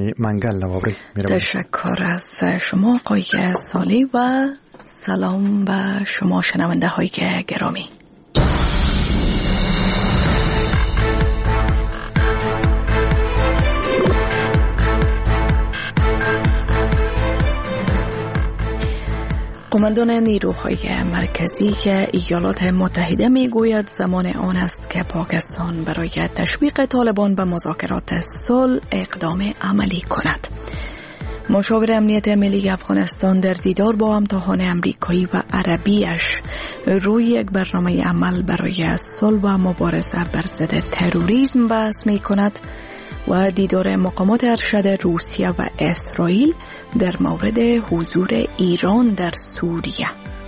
خانی منگل نوابری. تشکر از شما آقای صالح و سلام به شما شنونده های گرامی. قماندان نیروهای مرکزی ایالات متحده میگوید زمان آن است که پاکستان برای تشویق طالبان به مذاکرات صلح اقدام عملی کند. مشاور امنیت ملی افغانستان در دیدار با همتاهان امریکایی و عربیش روی یک برنامه عمل برای صلح و مبارزه بر ضد تروریسم بحث می کند و دیدار مقامات ارشد روسیه و اسرائیل در مورد حضور ایران در سوریه.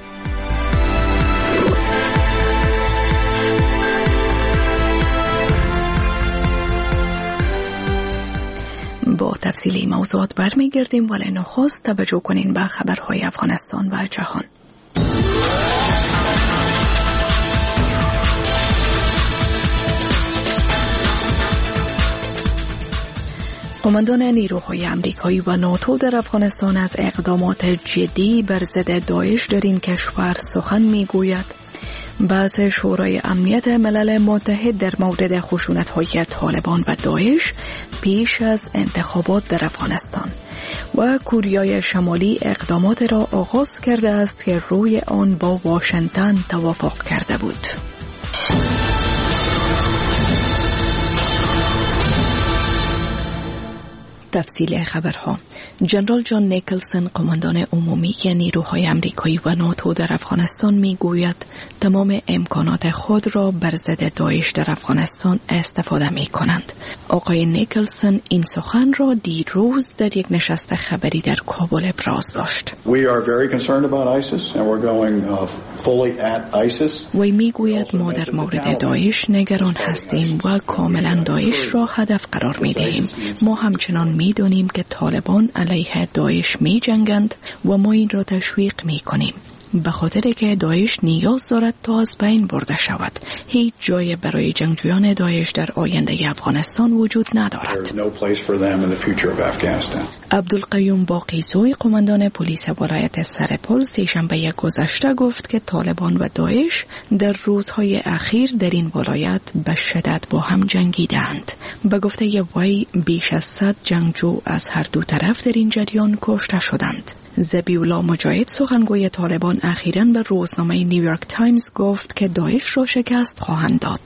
با تفصیل موضوعات برمیگردیم، ولی نخست توجه کنین به خبرهای افغانستان و جهان. قماندان نیروهای امریکایی و ناتو در افغانستان از اقدامات جدی بر ضد داعش در این کشور سخن میگوید. بحث شورای امنیت ملل متحد در مورد خشونت‌های طالبان و داعش پیش از انتخابات در افغانستان و کوریای شمالی اقدامات را آغاز کرده است که روی آن با واشنگتن توافق کرده بود. تفصیل خبرها. جنرال جان نیکلسن قماندان عمومی نیروهای امریکایی و ناتو در افغانستان میگوید تمام امکانات خود را بر ضد داعش در افغانستان استفاده می کنند. آقای نیکلسن این سخن را دیروز در یک نشست خبری در کابل ابراز داشت. وی میگوید ما در مورد داعش نگران هستیم و کاملا داعش را هدف قرار می دهیم. ما همچنان میدانیم که طالبان علیه داعش می جنگند و ما این را تشویق می کنیم. به خاطر که داعش نیاز دارد تا از بین برده شود. هیچ جای برای جنگجویان داعش در آینده افغانستان وجود ندارد. عبدالقیوم باقیزوی قماندان پلیس ولایت سرپل سه‌شنبه گذشته گفت که طالبان و داعش در روزهای اخیر در این ولایت به شدت با هم جنگیدند. به گفته وی بیش از 100 جنگجو از هر دو طرف در این جریان کشته شدند. ذبیح‌الله مجاهد سخنگوی طالبان اخیراً به روزنامه نیویورک تایمز گفت که داعش را شکست خواهند داد.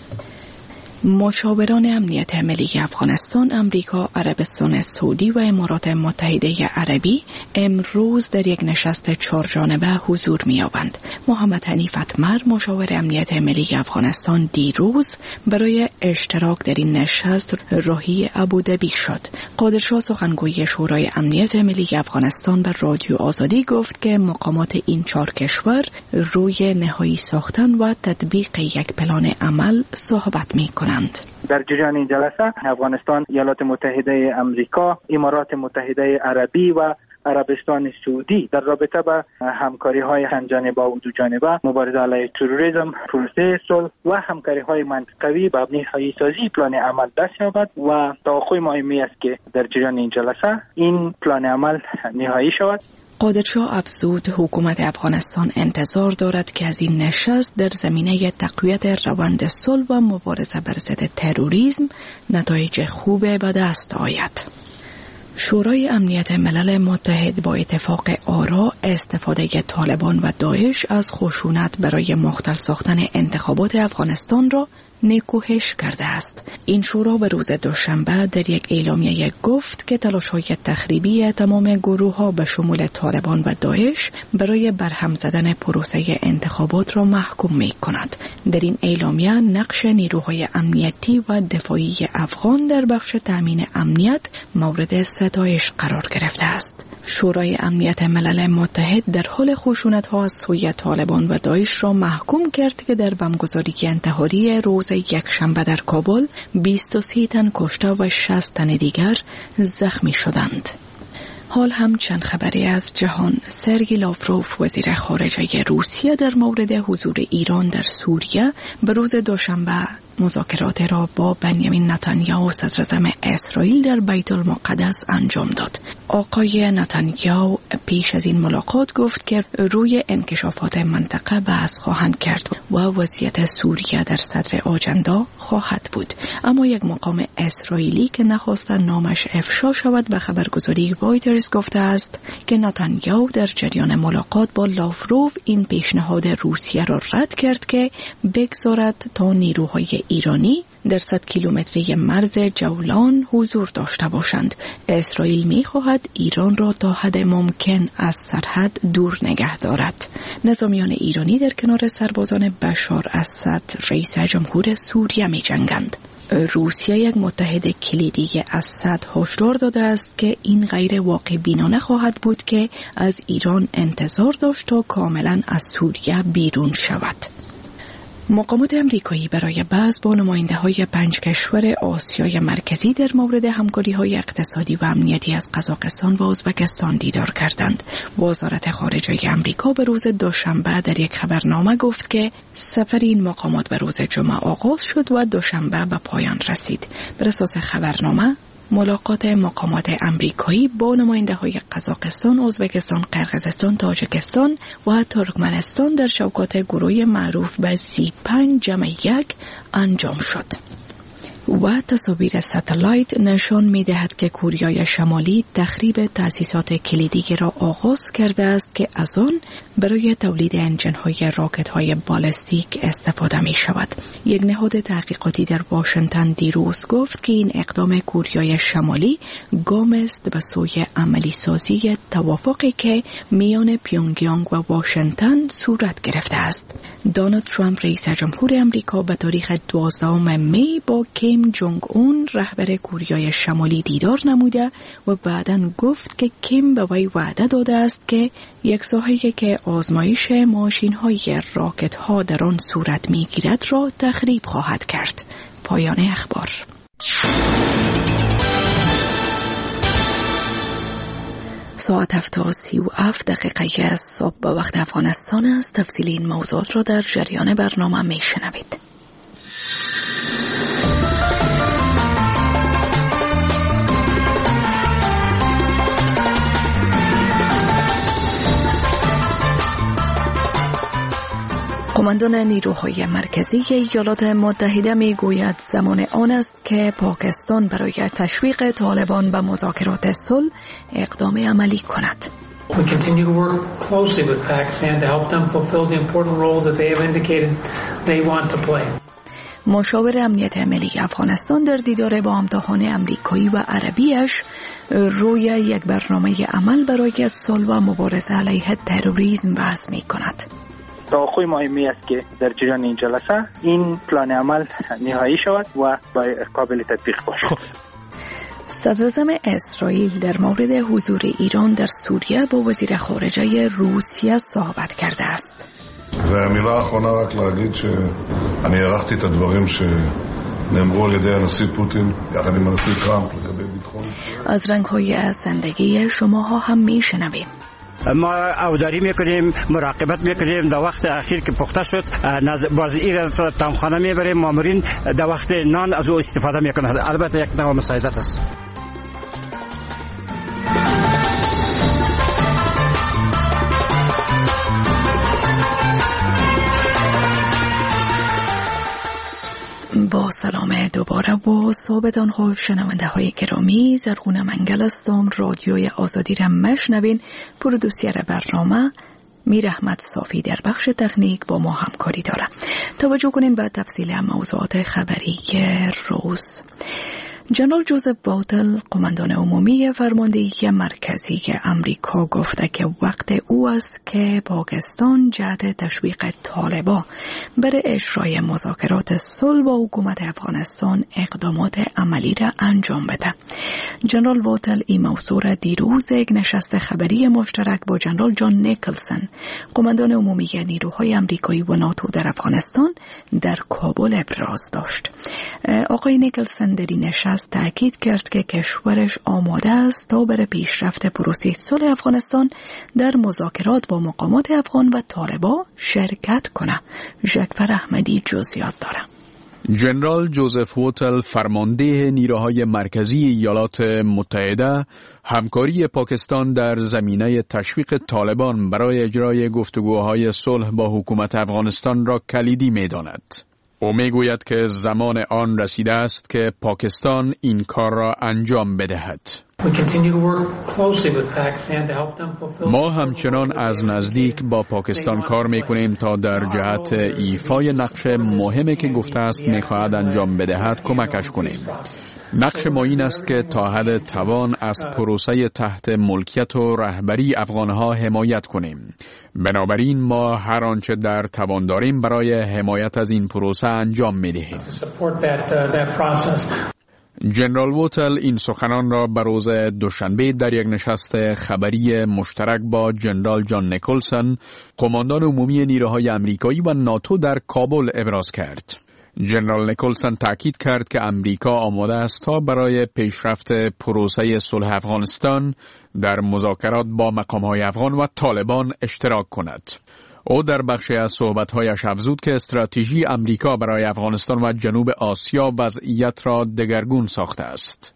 مشاوران امنیت ملی افغانستان، امریکا، عربستان سعودی و امارات متحده عربی امروز در یک نشست چهارجانبه حضور می‌یابند. محمد حنیف اتمر، مشاور امنیت ملی افغانستان، دیروز برای اشتراک در این نشست راهی ابوظبی شد. قادرشاه سخنگوی شورای امنیت ملی افغانستان به رادیو آزادی گفت که مقامات این 4 کشور روی نهایی ساختن و تطبیق یک پلان عمل صحبت می‌کنند. در جریان این جلسه افغانستان، ایالات متحده امریکا، امارات متحده عربی و عربستان سعودی در رابطه با همکاری‌های همجانبه و دوجانبه، مبارزه علیه تروریسم، پروسه صلح و همکاری‌های منطقوی به نهایی سازی پلان عمل دست یابد و توقع مهمی است که در جریان این جلسه این پلان عمل نهایی شود. قادرشاه افزود حکومت افغانستان انتظار دارد که از این نشست در زمینه تقویت روند صلح و مبارزه بر ضد تروریسم نتایج خوب به دست آید. شورای امنیت ملل متحد با اتفاق آرا استفاده طالبان و داعش از خشونت برای مختل ساختن انتخابات افغانستان را نیکوهش کرده است. این شورا به روز دوشنبه در یک اعلامیه گفت که تلاش‌های تخریبی تمام گروه‌ها به شمول طالبان و داعش برای برهم زدن پروسه انتخابات را محکوم می‌کند. در این اعلامیه نقش نیروهای امنیتی و دفاعی افغان در بخش تأمین امنیت مورد ستایش قرار گرفته است. شورای امنیت ملل متحد در حال خشونت‌ها از سوی طالبان و داعش را محکوم کرد که در بمبگذاری انتحاری روز یکشنبه در کابل 23 تن کشته و 60 تن دیگر زخمی شدند. حال هم چند خبری از جهان. سرگئی لاوروف وزیر خارجه روسیه در مورد حضور ایران در سوریه به روز دوشنبه مذاکرات را با بنیامین نتانیاهو صدراعظم اسرائیل در بیت المقدس انجام داد. آقای نتانیاهو پیش از این ملاقات گفت که روی انکشافات منطقه بحث خواهند کرد و وضعیت سوریه در صدر آجندا خواهد بود. اما یک مقام اسرائیلی که نخواست نامش افشا شود به خبرگزاری رایترز گفته است که نتانیاهو در جریان ملاقات با لاوروف این پیشنهاد روسیه را رد کرد که بگذارد تا نیروهای ایرانی در 100 کیلومتری مرز جولان حضور داشته باشند. اسرائیل می‌خواهد ایران را تا حد ممکن از سرحد دور نگه دارد. نظامیان ایرانی در کنار سربازان بشار اسد رئیس جمهور سوریه می‌جنگند. روسیه یک متحد کلیدی اسد هشدار داده است که این غیر واقع بینانه خواهد بود که از ایران انتظار داشت تا کاملا از سوریه بیرون شود. مقامات امریکایی برای بحث با نماینده‌های 5 کشور آسیای مرکزی در مورد همکاری‌های اقتصادی و امنیتی از قزاقستان و ازبکستان دیدار کردند. وزارت خارجه امریکا به روز دوشنبه در یک خبرنامه گفت که سفر این مقامات به روز جمعه آغاز شد و دوشنبه به پایان رسید. بر اساس خبرنامه ملاقات مقامات امریکایی با نماینده‌های قزاقستان، ازبکستان، قرقیزستان، تاجیکستان و ترکمنستان در شوکات گروه معروف به Z5-1 انجام شد. و تصاویر ساتلایت نشان می‌دهد که کره شمالی تخریب تأسیسات کلیدی را آغاز کرده است که از آن برای تولید انجن‌های راکت‌های بالستیک استفاده می‌شود. یک نهاد تحقیقاتی در واشنگتن دیروز گفت که این اقدام کره شمالی گام است به سوی عملی سازی توافقی که میان پیونگیانگ و واشنگتن صورت گرفته است. دونالد ترامپ رئیس جمهور آمریکا به تاریخ 12 می با کیم جونگ اون رهبر کره شمالی دیدار نموده و بعداً گفت که کیم به وی وعده داده است که یک ساحه‌ای که آزمایش ماشین‌های راکت‌ها در آن صورت می‌گیرد را تخریب خواهد کرد. پایان اخبار. ساعت 7:37 صبح به وقت افغانستان است. تفصیل این موضوعات را در جریان برنامه میشنوید. قماندان نیروهای مرکزی ایالات متحده میگوید زمان آن است که پاکستان برای تشویق طالبان به مذاکرات صلح اقدام عملی کند. We continue to work closely with Pakistan to help them fulfill the important role that they have indicated they want to play. مشاور امنیت ملی افغانستان در دیدار با همتاهان امریکایی و عربیش روی یک برنامه عمل برای صلح و مبارزه علیه تروریسم بحث می‌کند. توقع مهمی است که در جریان این جلسه این پلان عمل نهایی شود و قابل تطبیق باشد. صدراعظم اسرائیل در مورد حضور ایران در سوریه با وزیر خارجه روسیه صحبت کرده است. והמילה האחרונה רק להגיד שאני ערכתי את הדברים שנאמרו על ידי הנשיא פוטין יחד עם הנשיא טראמפ לגבי ביטחון. از رنگ‌های زندگی شماها هم میشنویم. ما اوداری میکنیم، مراقبت میکنیم. در وقت اخیر که پخته شد باز این را تمخانه میبریم. مامورین در وقت نان از او استفاده میکنند. البته یک نوع مساعدت است. با سلام دوباره و صحبتان خوش شنونده های گرامی. زرغون منگل هستم. رادیوی آزادی را مشنوین. پرودوسر برنامه میر احمد صافی در بخش تکنیک با ما همکاری داره. توجه کنیم به تفصیل موضوعات خبری روز. جنرال جوزف باوتل قماندان عمومی فرماندهی مرکزی امریکا گفته که وقت او است که پاکستان جهت تشویق طالبان برای اجرای مذاکرات صلح با حکومت افغانستان اقدامات عملی را انجام بده. جنرال باوتل این موضوع را دیروز یک نشست خبری مشترک با جنرال جان نیکلسن قماندان عمومی نیروهای امریکایی و ناتو در افغانستان در کابل ابراز داشت. آقای نیکلسن در این نشست تأکید کرد که کشورش آماده است تا برای پیشرفت پروسه صلح افغانستان در مذاکرات با مقامات افغان و طالبان شرکت کنه. ژکفر احمدی جزئیات داره. جنرال جوزف ووتل فرمانده نیروهای مرکزی ایالات متحده همکاری پاکستان در زمینه تشویق طالبان برای اجرای گفتگوهای صلح با حکومت افغانستان را کلیدی می‌داند. او می‌گوید که زمان آن رسیده است که پاکستان این کار را انجام بدهد. ما همچنان از نزدیک با پاکستان کار میکنیم تا در جهت ایفای نقش مهمی که گفته است میخواهد انجام بدهد کمکش کنیم. نقش ما این است که تا حد توان از پروسه تحت ملکیت و رهبری افغانها حمایت کنیم. بنابراین ما هر آنچه در توان داریم برای حمایت از این پروسه انجام میدهیم. جنرال ووتل این سخنان را به روز دوشنبه در یک نشست خبری مشترک با جنرال جان نیکلسن، قماندان عمومی نیروهای آمریکایی و ناتو در کابل ابراز کرد. جنرال نیکلسن تاکید کرد که آمریکا آماده است تا برای پیشرفت پروسه صلح افغانستان در مذاکرات با مقام‌های افغان و طالبان اشتراک کند. او در بخشی از صحبت‌هایش افزود که استراتژی آمریکا برای افغانستان و جنوب آسیا وضعیت را دگرگون ساخته است.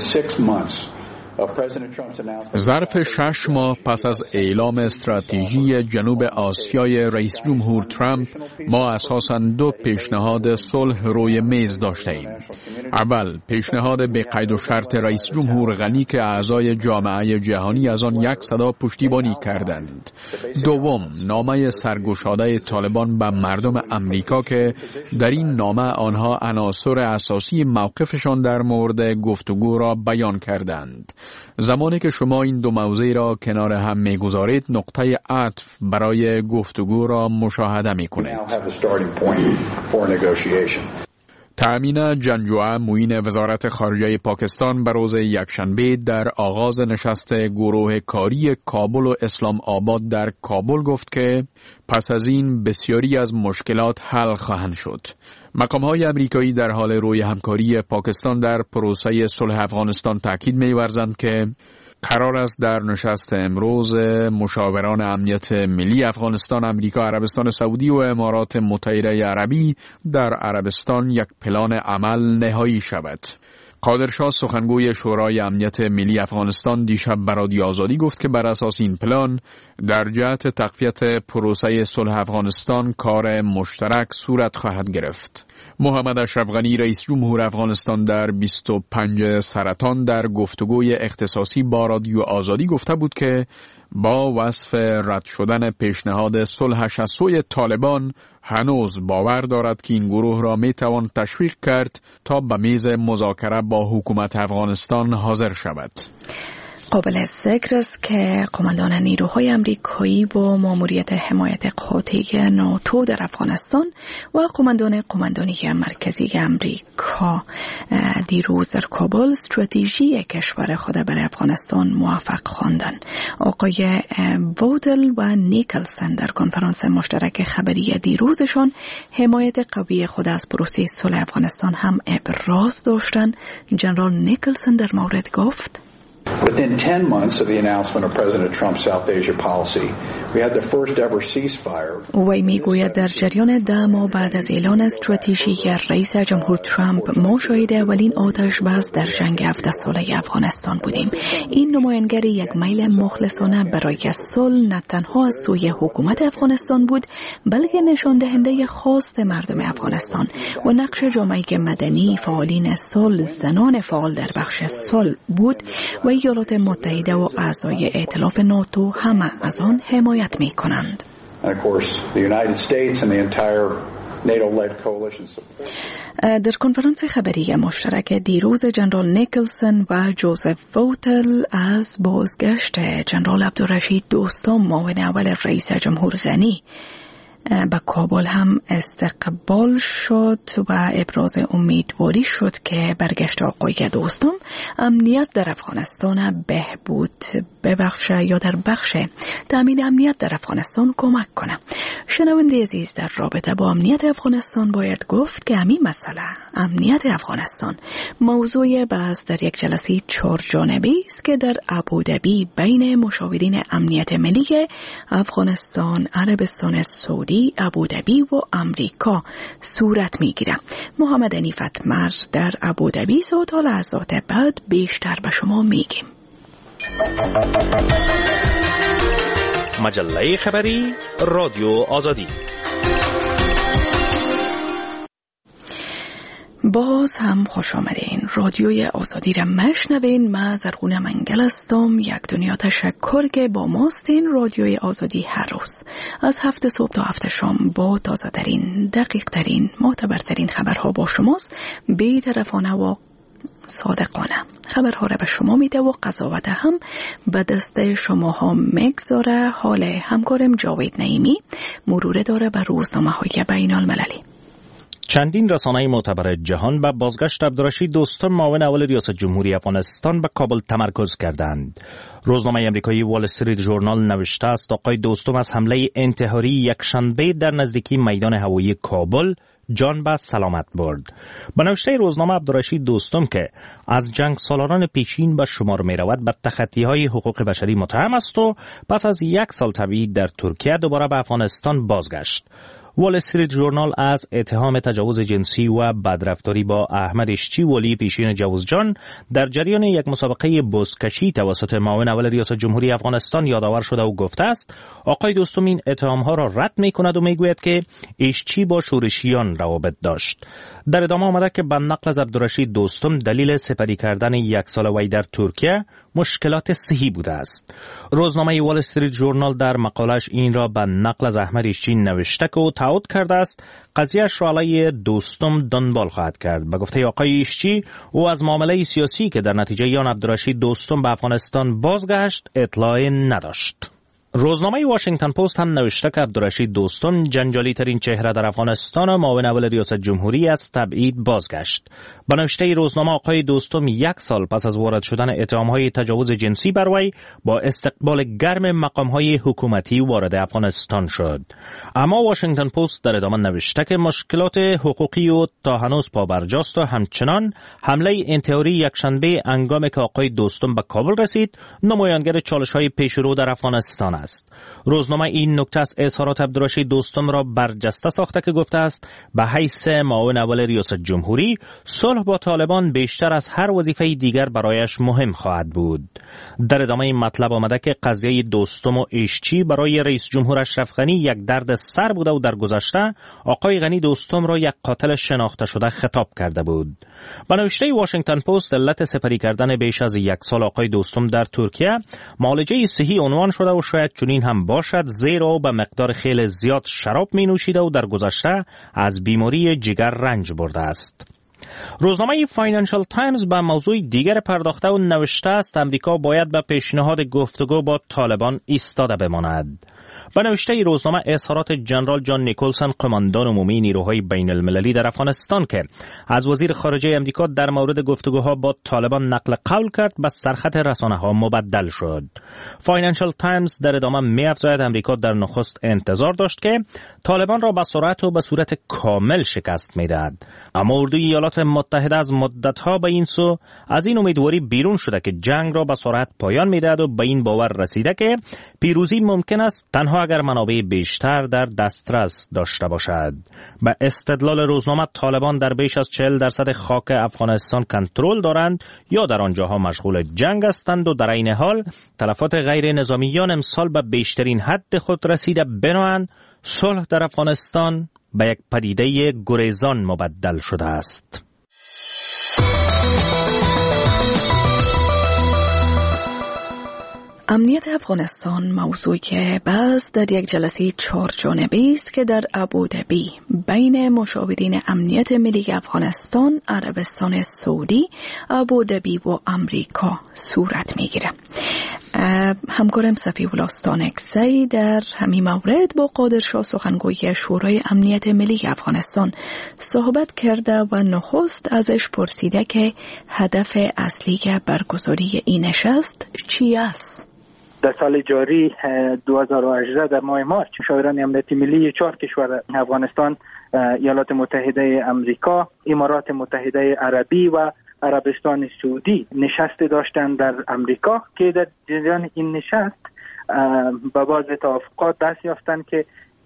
ظرف 6 ماه پس از اعلام استراتژی جنوب آسیای رئیس جمهور ترامپ، ما اساساً 2 پیشنهاد صلح روی میز داشته ایم. اول، پیشنهاد به قید و شرط رئیس جمهور غنی که اعضای جامعه جهانی از آن یک صدا پشتیبانی کردند. دوم، نامه سرگشاده طالبان به مردم امریکا که در این نامه آنها عناصر اساسی موقفشان در مورد گفتگو را بیان کردند. زمانی که شما این 2 موضوع را کنار هم می‌گذارید، نقطه عطف برای گفتگو را مشاهده می‌کنید. تأمین جنجوعه معین وزارت خارجه پاکستان به روز یکشنبه در آغاز نشست گروه کاری کابل و اسلام آباد در کابل گفت که پس از این بسیاری از مشکلات حل خواهند شد. مقام‌های امریکایی در حال روی همکاری پاکستان در پروسه صلح افغانستان تاکید می‌ورزند که قرار است در نشست امروز مشاوران امنیت ملی افغانستان، امریکا، عربستان سعودی و امارات متحده عربی در عربستان یک پلان عمل نهایی شود. قادرشاه سخنگوی شورای امنیت ملی افغانستان دیشب به رادیو آزادی گفت که بر اساس این پلان در جهت تقویت پروسه صلح افغانستان کار مشترک صورت خواهد گرفت. محمد اشرف غنی رئیس جمهور افغانستان در 25 سرطان در گفتگوی اختصاصی با رادیو آزادی گفته بود که با وصف رد شدن پیشنهاد صلحش از سوی طالبان هنوز باور دارد که این گروه را میتوان تشویق کرد تا به میز مذاکره با حکومت افغانستان حاضر شود. قابل ذکر است که قماندان نیروهای آمریکایی با ماموریت حمایت قاطع ناتو در افغانستان و قماندانی مرکزی آمریکا دیروز در کابل استراتژی کشور خود برای افغانستان موافق خواندند. آقای ووتل و نیکلسن در کنفرانس مشترک خبری دیروزشان حمایت قوی خود از پروسه صلح افغانستان هم ابراز داشتند. جنرال نیکلسن در مورد گفت: Within 10 months of the announcement of President Trump's South Asia policy, we had the first ever ceasefire. وی میگوید در جریان 10 ماه بعد از اعلان استراتژی رئیس جمهور ترامپ ما شاهد اولین آتش بس در جنگ 7 ساله افغانستان بودیم. این نمایانگر یک میل مخلصانه برای صلح نه تنها از سوی حکومت افغانستان بود، بلکه نشان دهنده خواست مردم افغانستان و نقش جامعه مدنی، فعالین صلح، زنان فعال در بخش صلح بود و ایالات متحده و اعضای ائتلاف ناتو همه از آن حمایت می کنند. در کنفرانس خبری مشترک دیروز جنرال نیکلسن و جوزف ووتل از بازگشت جنرال عبدالرشید دوستم معاون اول رئیس جمهور غنی به کابل هم استقبال شد و ابراز امیدواری شد که برگشت آقای دوستم امنیت در افغانستان بهبود ببخشه یا در بخش تامین امنیت در افغانستان کمک کنه. شنونده عزیز، در رابطه با امنیت افغانستان باید گفت که همین مسئله امنیت افغانستان موضوع بحث در یک جلسه 4 جانبه است که در ابوظبی بین مشاورین امنیت ملی افغانستان، عربستان سعودی سعودی، ابوظبی و امریکا صورت میگیره. محمد انیفت مر در ابوظبی است و لحظات بعد بیشتر به شما میگیم. مجله خبری رادیو آزادی. باز هم خوش آمدین. رادیوی آزادی را مشنوین. من زرغونه منگل هستم. یک دنیا تشکر که با ماستین. رادیوی آزادی هر روز از 7 صبح تا 7 شام با تازه ترین، دقیق ترین، معتبرترین خبرها با شماست. بی‌طرفانه و صادقانه خبرها را به شما میده و قضاوت هم به دست شماها میگذاره. حال همکارم جاوید نعیمی مرور داره به روزنامه‌های بین المللی. چندین رسانه معتبر جهان به بازگشت عبدالرشید دوستم معاون اول ریاست جمهوری افغانستان به کابل تمرکز کردند. روزنامه امریکایی وال استریت ژورنال نوشته است آقای دوستم از حمله انتحاری یکشنبه در نزدیکی میدان هوایی کابل جان به سلامت برد. به نوشته روزنامه عبدالرشید دوستم که از جنگ سالاران پیشین به شمار می رود به تخطی‌های حقوق بشری متهم است و پس از 1 سال تبعید در ترکیه دوباره به افغانستان بازگشت. وال استریت ژورنال از اتهام تجاوز جنسی و بدرفتاری با احمد اشچی ولی پیشین جوزجان در جریان یک مسابقه بزکشی توسط معاون اول ریاست جمهوری افغانستان یادآور شده و گفته است آقای دوستم این اتهامها را رد می کند و می گوید که اشچی با شورشیان روابط داشت. در ادامه آمده که به نقل از عبدالرشید دوستم دلیل سپری کردن 1 سال وی در ترکیه مشکلات صحی بوده است. روزنامه وال استریت ژورنال در مقالش این را به نقل از احمد اشچی نوشته که او تعهد کرده است قضیهش را علیه دوستم دنبال خواهد کرد. به گفته آقای اشچی او از معامله سیاسی که در نتیجه آن عبدالرشید دوستم به افغانستان بازگشت اطلاع نداشت. روزنامه واشنگتن پست هم نوشته که عبدالرشید دوستم جنجالی ترین چهره در افغانستان و معاون اول ریاست جمهوری از تبعید بازگشت. به نوشته روزنامه آقای دوستم 1 سال پس از وارد شدن اتهام‌های تجاوز جنسی بر وی با استقبال گرم مقام‌های حکومتی وارد افغانستان شد. اما واشنگتن پست در ادامه نوشته که مشکلات حقوقی و تا هنوز پابرجاست و همچنان حمله انتحاری یکشنبه هنگامی که آقای دوستم به کابل رسید نمایانگر چالش‌های پیشرو در افغانستان است. روزنامه این نکته از اظهارات عبدالرشید دوستم را برجسته ساخته که گفته است به حیث معاون اول ریاست جمهوری صلح با طالبان بیشتر از هر وظیفه دیگر برایش مهم خواهد بود. در ادامه این مطلب آمده که قضیه دوستم و اشچی برای رئیس جمهور اشرف غنی یک درد سر بوده و در گذشته آقای غنی دوستم را یک قاتل شناخته شده خطاب کرده بود. به نوشته واشنگتن پست علت سپری کردن بیش از 1 سال آقای دوستم در ترکیه معالجه صحی عنوان شده و شاید چنین هم باشد زیرا به مقدار خیلی زیاد شراب می نوشیده و در گذشته از بیماری جگر رنج برده است. روزنامه فاینانشال تایمز به موضوع دیگر پرداخته و نوشته است امریکا باید به پیشنهاد گفتگو با طالبان ایستاده بماند. به نوشته روزنامه اظهارات جنرال جان نیکلسون قماندان عمومی نیروهای بین المللی در افغانستان که از وزیر خارجه امریکا در مورد گفتگوها با طالبان نقل قول کرد به سرخط رسانه‌ها مبدل شد. فاینانشال تایمز در ادامه می‌افزاید امریکا در نخست انتظار داشت که طالبان را به سرعت و به صورت کامل شکست می‌دهد، اما اردوی ایالات متحده از مدت‌ها به این سو از این امیدواری بیرون شده که جنگ را به سرعت پایان می‌دهد و به این باور رسیده که پیروزی ممکن است تنها اگر منابع بیشتر در دسترس داشته باشد. به استدلال روزنامه طالبان در بیش از 40% خاک افغانستان کنترل دارند یا در آنجاها مشغول جنگ هستند و در این حال تلفات غیر نظامیان امسال به بیشترین حد خود رسیده بنابراین صلح در افغانستان به یک پدیده گریزان مبدل شده است. امنیت افغانستان موضوعی که باز در یک جلسه 4 جانبه است که در ابوظبی بین مشاورین امنیت ملی افغانستان، عربستان سعودی، ابوظبی و امریکا صورت میگیره. همکارم صفی ولاستانکزی در همین مورد با قادرشاه سخنگوی شورای امنیت ملی افغانستان صحبت کرده و نخست ازش پرسیده که هدف اصلی که برگزاری این نشست چی است؟ در سال جاری 2018 در ماه مارچ مشاوران امنیت ملی 4 کشور افغانستان، ایالات متحده امریکا، امارات متحده عربی و عربستان سعودی نشست داشتند در امریکا که در جریان این نشست به بعض توافقات دست یافتند که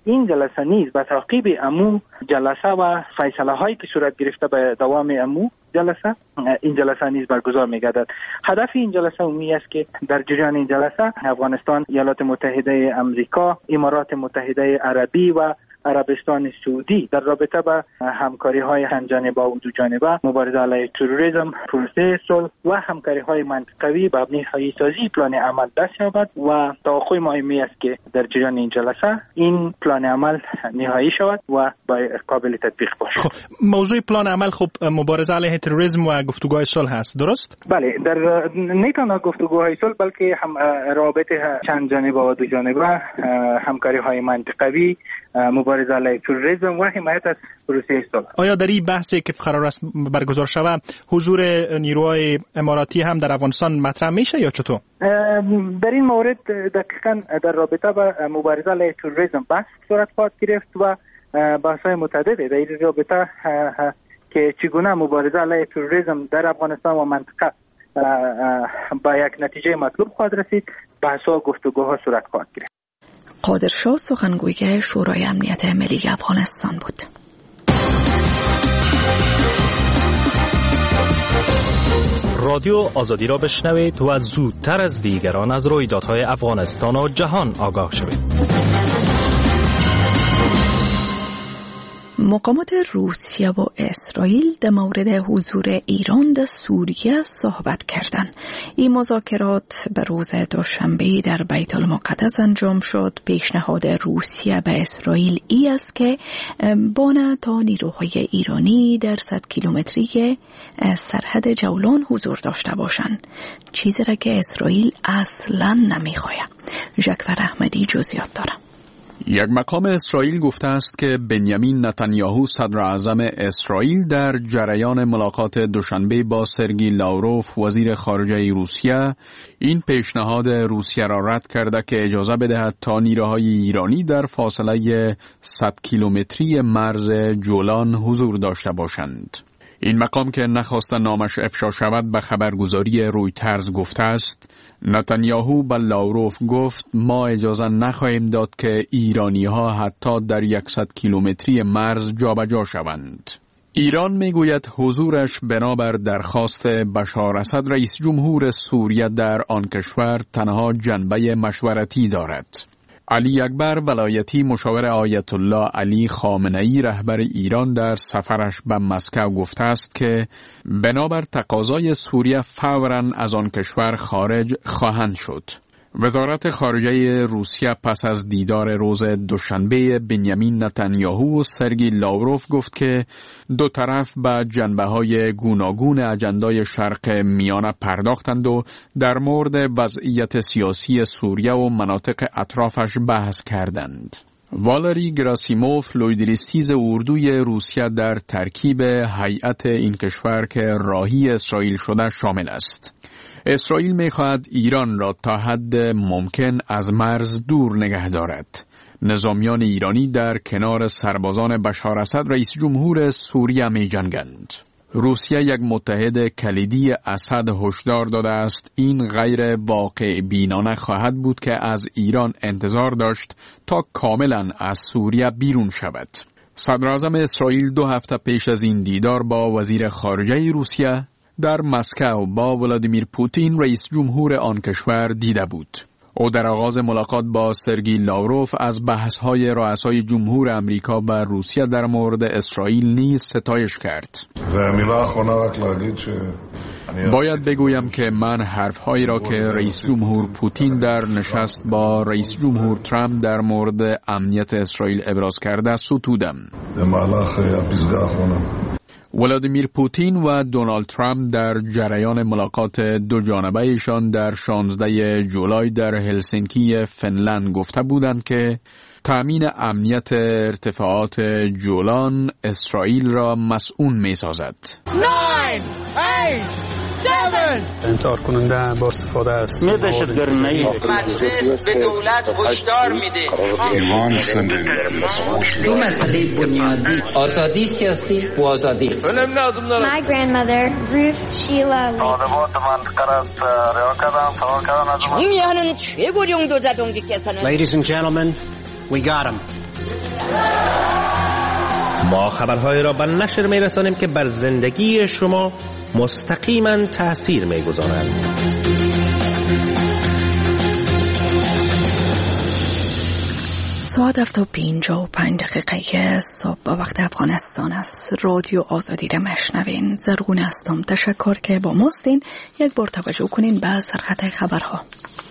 این جلسه نیز به تعقیب امو جلسه و فیصله هایی که صورت گرفته به دوام امو جلسه، این جلسه نیز برگزار می‌گردد. هدف این جلسه عمومی است که در جریان این جلسه افغانستان، ایالات متحده آمریکا، امارات متحده عربی و عربستان سعودی در رابطه با همکاری‌های همجانبه و دوجانبه، مبارزه علیه تروریسم، پروسه صلح و همکاری‌های منطقوی به مبنای سازی پلان عمل دست یابد و توقع ما این است که در جریان این جلسه این پلان عمل نهایی شود و قابل تطبیق باشد. خب موضوع پلان عمل خب مبارزه علیه تروریسم و گفتگوهای صلح است، درست؟ بله، در نه تنها گفتگوهای صلح بلکه هم رابطه چند جانبه و دو جانبه، همکاری‌های منطقوی، مبارزه علیه تروریسم و حمایت از پروسه صلح. آیا در این بحثی که قرار است برگزار شود حضور نیروهای اماراتی هم در افغانستان مطرح میشه یا چطور؟ در این مورد دقیقاً در رابطه با مبارزه علیه تروریسم بحث صورت خواهد گرفت و بحث‌های متعدد در این رابطه که چگونه مبارزه علیه تروریسم در افغانستان و منطقه با یک نتیجه مطلوب خواهد رسید، بحث‌ها و گفتگوها صورت خواهد گرفت. قادر شاه سخنگوی شورای امنیت ملی افغانستان بود. رادیو آزادی را بشنوید و زودتر از دیگران از رویدادهای افغانستان و جهان آگاه شوید. مقامات روسیه و اسرائیل در مورد حضور ایران در سوریه صحبت کردند. این مذاکرات به روز دوشنبه در بیت المقدس انجام شد. پیشنهاد روسیه به اسرائیل ای است که بانه تا نیروهای ایرانی در 100 کیلومتری سرحد جولان حضور داشته باشند، چیزی را که اسرائیل اصلا نمیخواهد. ژکور احمدی جزئیات دارد. یک مقام اسرائیل گفته است که بنیامین نتانیاهو صدر اعظم اسرائیل در جریان ملاقات دوشنبه با سرگئی لاوروف وزیر خارجه روسیه این پیشنهاد روسیه را رد کرده که اجازه بدهد تا نیروهای ایرانی در فاصله 100 کیلومتری مرز جولان حضور داشته باشند. این مقام که نخواست نامش افشا شود به خبرگزاری رویترز گفته است نتانیاهو به لاوروف گفت ما اجازه نخواهیم داد که ایرانی ها حتی در 100 کیلومتری مرز جابجا شوند. ایران میگوید حضورش بنابر درخواست بشار اسد رئیس جمهور سوریه در آن کشور تنها جنبه مشورتی دارد. علی اکبر ولایتی مشاور آیت الله علی خامنه‌ای رهبر ایران در سفرش به مسکو گفته است که بنابر تقاضای سوریه فوراً از آن کشور خارج خواهند شد. وزارت خارجه روسیه پس از دیدار روز دوشنبه بنیامین نتانیاهو و سرگئی لاوروف گفت که دو طرف به جنبه‌های گوناگون اجندای شرق میانه پرداختند و در مورد وضعیت سیاسی سوریه و مناطق اطرافش بحث کردند. والری گراسیموف لویدریستیز اردوی روسیه در ترکیب هیئت این کشور که راهی اسرائیل شده شامل است. اسرائیل می‌خواهد ایران را تا حد ممکن از مرز دور نگه دارد. نظامیان ایرانی در کنار سربازان بشار اسد رئیس جمهور سوریه می‌جنگند. روسیه یک متحد کلیدی اسد هشدار داده است این غیر واقع بینانه خواهد بود که از ایران انتظار داشت تا کاملا از سوریه بیرون شود. صدر اعظم اسرائیل 2 هفته پیش از این دیدار با وزیر خارجه روسیه در مسکو با ولادیمیر پوتین رئیس جمهور آن کشور دیده بود. او در آغاز ملاقات با سرگئی لاوروف از بحث‌های رؤسای جمهور امریکا و روسیه در مورد اسرائیل نیز ستایش کرد. باید بگویم که من حرف‌هایی را که رئیس جمهور پوتین در نشست با رئیس جمهور ترامپ در مورد امنیت اسرائیل ابراز کرده ستودم. ولادیمیر پوتین و دونالد ترامپ در جریان ملاقات دو جانبه ایشان در 16 جولای در هلسینکی فنلند گفته بودند که تأمین امنیت ارتفاعات جولان اسرائیل را مسئول می سازد. 9 8 7 انکار کننده با استفاده است. مجلس به دولت هشدار میده. دو مسئله بنیادی آزادی سیاسی و آزادی. My grandmother Ruth Sheila 정의하는 최고령도 자동직계산은 Ladies and gentlemen, we got him. ما خبرهای را به نشر می‌رسانیم که بر زندگی شما مستقیما تأثیر می‌گذارند. ساعت 7:55 صبح به وقت افغانستان است. رادیو آزادی را مشنوین. زرغون هستم. تشکر که با ماستین. یک بار توجه کنین به سرخط خبرها.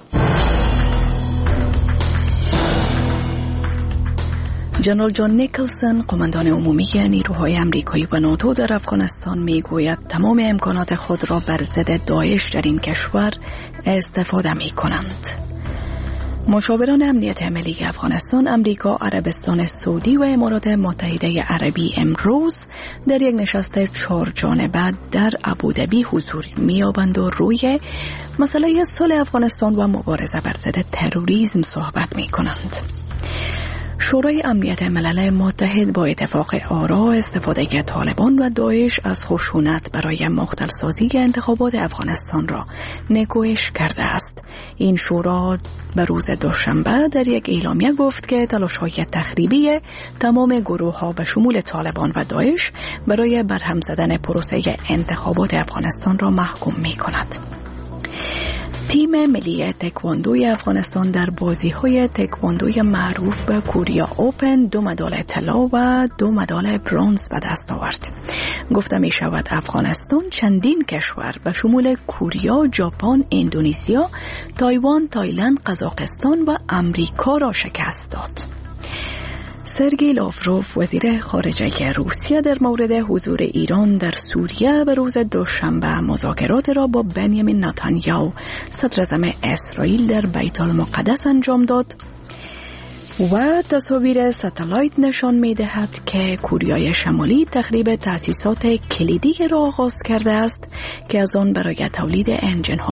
جنرال جان نیکلسون، قماندان عمومی نیروهای امریکایی و ناتو در افغانستان، میگوید تمام امکانات خود را بر ضد داعش در این کشور استفاده می‌کنند. مشاوران امنیت ملی افغانستان، امریکا، عربستان سعودی و امارات متحده عربی امروز در یک نشست 4 جانبه در ابوظبی حضور می‌یابند و روی مسئله صلح افغانستان و مبارزه بر ضد تروریسم صحبت می‌کنند. شورای امنیت ملل متحد با اتفاق آرا استفاده طالبان و داعش از خشونت برای مختلسازی انتخابات افغانستان را نکوهش کرده است. این شورا به روز دوشنبه در یک اعلامیه گفت که تلاش‌های تخریبی تمام گروه‌ها به شمول طالبان و داعش برای برهم زدن پروسه انتخابات افغانستان را محکوم می‌کند. تیم ملی تکواندوی افغانستان در بازی‌های تکواندوی معروف به کوریا اوپن 2 مدال طلا و 2 مدال برنز به دست آورد. گفته می شود افغانستان چندین کشور به شمول کوریا، ژاپن، اندونزیا، تایوان، تایلند، قزاقستان و امریکا را شکست داد. سرگئی لاوروف، وزیر خارجه روسیه، در مورد حضور ایران در سوریه به روز دوشنبه مذاکرات را با بنیامین نتانیاهو، صدر اعظم اسرائیل، در بیت المقدس انجام داد و تصاویر ستلایت نشان می‌دهد که کوریای شمالی تخریب تأسیسات کلیدی را آغاز کرده است که از آن برای تولید انجن‌ها